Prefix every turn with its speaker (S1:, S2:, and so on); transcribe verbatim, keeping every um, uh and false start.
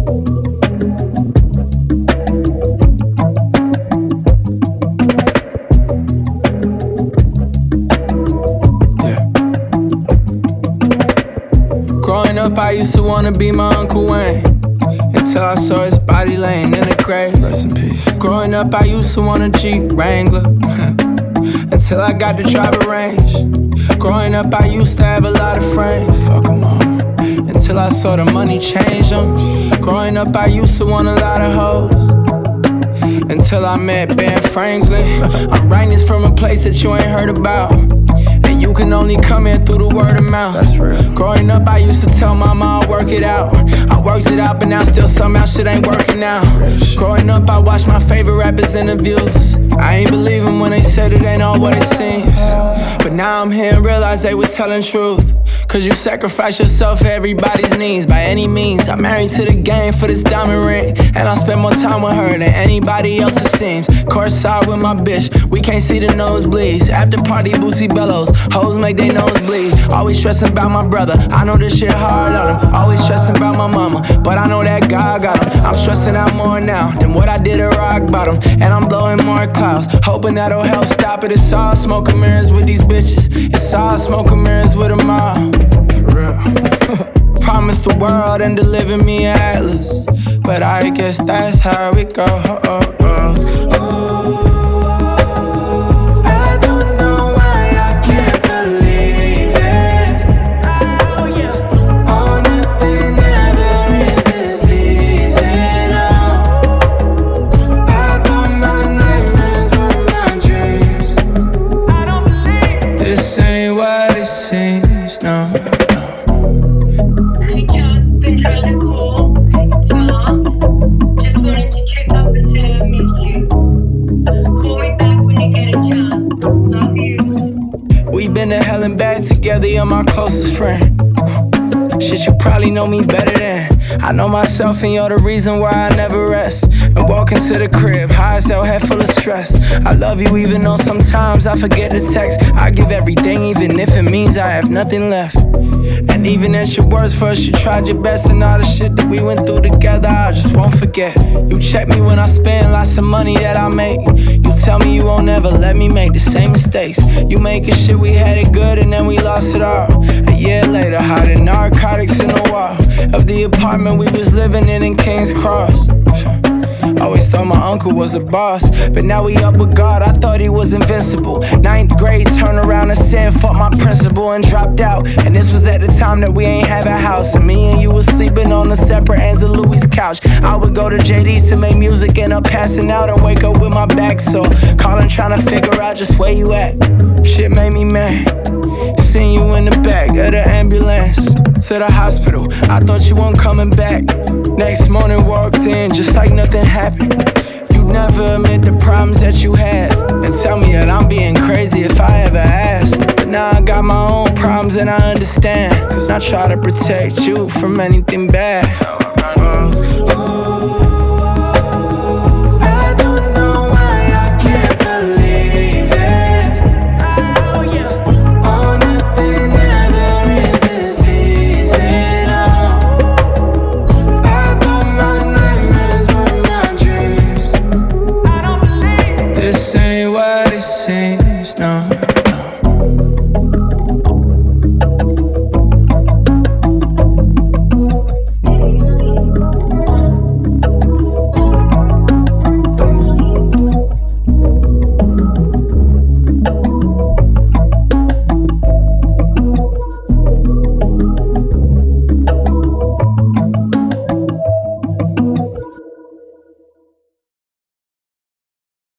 S1: Growing up, I used to wanna be my Uncle Wayne, until I saw his body laying in the grave. Rest in peace. Growing up, I used to want a Jeep Wrangler, until I got to drive a Range. Growing up, I used to have a lot of friends, fuck 'em all, until I saw the money change them. Growing up, I used to want a lot of hoes, until I met Ben Franklin. I'm writing this from a place that you ain't heard about, and you can only come in through the word of mouth. That's real. Growing up, I used to tell mama I'll work it out. I worked it out, but now still somehow shit ain't working out. Growing up, I watched my favorite rappers' interviews. I ain't believe them when they said it ain't all what it seems. But now I'm here and realize they were telling truth. Cause you sacrifice yourself for everybody's needs by any means. I'm married to the game for this diamond ring, and I spend more time with her than anybody else it seems. Courtside with my bitch, we can't see the nosebleeds. After party, Boosie bellows, hoes make they nose bleed. Always stressing about my brother, I know this shit hard on him. Always stressing about my mama, but I know that God got him. I'm stressing out more now than what I did at rock bottom, and I'm blowing more clouds, hoping that'll help stop it. It's all smoke and mirrors with these bitches, it's all smoke and mirrors with them all. For real. Promised the world and delivered me an atlas, but I guess that's how it goes. Oh, oh, oh. I don't know why I can't believe it. Oh yeah. Oh, nothing ever is this easy now. I thought my nightmares were my dreams. I don't believe this ain't what it seems, no. We been to hell and back together, you're my closest friend. Shit, you probably know me better than I know myself, and you're the reason why I never rest. And walk into the crib, high as hell, head full of stress. I love you even though sometimes I forget to text. I give everything even if it means I have nothing left. And even at your worst for us, you tried your best. And all the shit that we went through together, I just won't forget. You check me when I spend lots of money that I make. You tell me you won't ever let me make the same mistakes. You making shit we had it good and then we lost it all. A year later, hiding narcotics in the wall of the apartment we was living in in King's Cross. Always thought my uncle was a boss, but now we up with God, I thought he was invincible. Ninth grade, turned around and said fuck my principal and dropped out. And this was at the time that we ain't have a house, and me and you was sleeping on the separate ends of Louis' couch. I would go to J D's to make music, end up passing out and wake up with my back sore, calling trying to figure out just where you at. Shit made me mad, seen you in the back of the ambulance to the hospital, I thought you weren't coming back. Next morning walked in just like nothing happened. You never admit the problems that you had, and tell me that I'm being crazy if I ever asked. But now I got my own problems and I understand, cause I try to protect you from anything bad.